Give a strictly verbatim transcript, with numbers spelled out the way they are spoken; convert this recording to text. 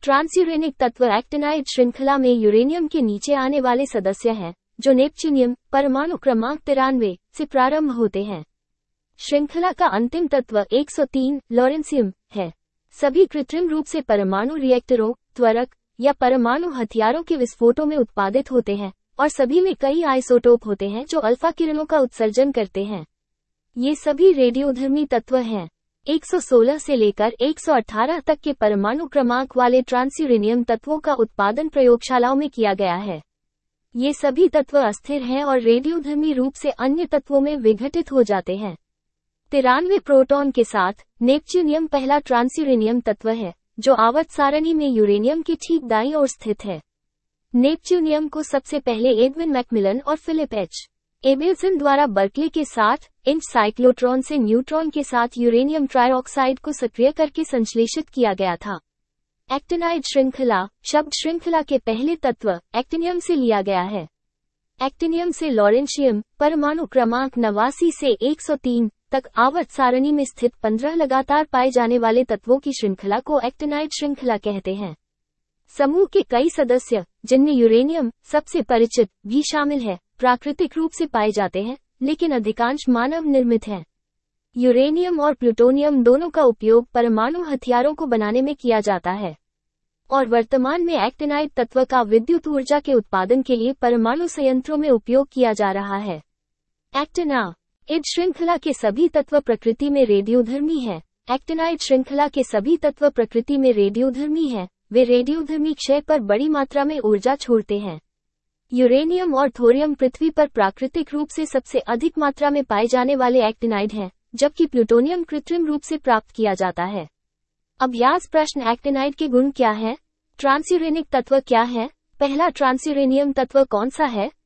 ट्रांसयूरेनिक तत्व एक्टिनाइड श्रृंखला में यूरेनियम के नीचे आने वाले सदस्य हैं, जो नेपच्यूनियम परमाणु क्रमांक तिरानवे से प्रारंभ होते हैं। श्रृंखला का अंतिम तत्व एक सौ तीन लॉरेंसियम है। सभी कृत्रिम रूप से परमाणु रिएक्टरों, त्वरक या परमाणु हथियारों के विस्फोटों में उत्पादित होते हैं और सभी में कई आइसोटोप होते हैं जो अल्फा किरणों का उत्सर्जन करते हैं। ये सभी रेडियोधर्मी तत्व हैं। एक सौ सोलह से लेकर एक सौ अठारह तक के परमाणु क्रमांक वाले ट्रांसयूरेनियम तत्वों का उत्पादन प्रयोगशालाओं में किया गया है। ये सभी तत्व अस्थिर हैं और रेडियोधर्मी रूप से अन्य तत्वों में विघटित हो जाते हैं। तिरानवे प्रोटॉन के साथ नेपच्यूनियम पहला ट्रांसयूरेनियम तत्व है, जो आवर्त सारणी में यूरेनियम की ठीक दाईं ओर स्थित है। नेपच्यूनियम को सबसे पहले एडविन मैकमिलन और फिलिप एच. एबेल्सन द्वारा बर्कले के साठ इंच साइक्लोट्रॉन से न्यूट्रॉन के साथ यूरेनियम ट्राइऑक्साइड को सक्रिय करके संश्लेषित किया गया था। एक्टिनाइड श्रृंखला शब्द श्रृंखला के पहले तत्व एक्टिनियम से लिया गया है। एक्टिनियम से लॉरेंशियम परमाणु क्रमांक नवासी से एक सौ तीन तक आवर्त सारणी में स्थित पंद्रह लगातार पाए जाने वाले तत्वों की श्रृंखला को एक्टिनाइड श्रृंखला कहते हैं। समूह के कई सदस्य, जिनमें यूरेनियम सबसे परिचित भी शामिल है, प्राकृतिक रूप से पाए जाते हैं, लेकिन अधिकांश मानव निर्मित हैं। यूरेनियम और प्लूटोनियम दोनों का उपयोग परमाणु हथियारों को बनाने में किया जाता है और वर्तमान में एक्टिनाइड तत्व का विद्युत ऊर्जा के उत्पादन के लिए परमाणु संयंत्रों में उपयोग किया जा रहा है। एक्टिनाइड श्रृंखला के सभी तत्व प्रकृति में रेडियोधर्मी हैं। एक्टिनाइड श्रृंखला के सभी तत्व प्रकृति में रेडियोधर्मी हैं। वे रेडियोधर्मी क्षय पर बड़ी मात्रा में ऊर्जा छोड़ते हैं। यूरेनियम और थोरियम पृथ्वी पर प्राकृतिक रूप से सबसे अधिक मात्रा में पाए जाने वाले एक्टिनाइड हैं, जबकि प्लूटोनियम कृत्रिम रूप से प्राप्त किया जाता है। अभ्यास प्रश्न एक्टिनाइड के गुण क्या हैं? ट्रांसयूरेनिक तत्व क्या है? पहला ट्रांसयूरेनियम तत्व कौन सा है?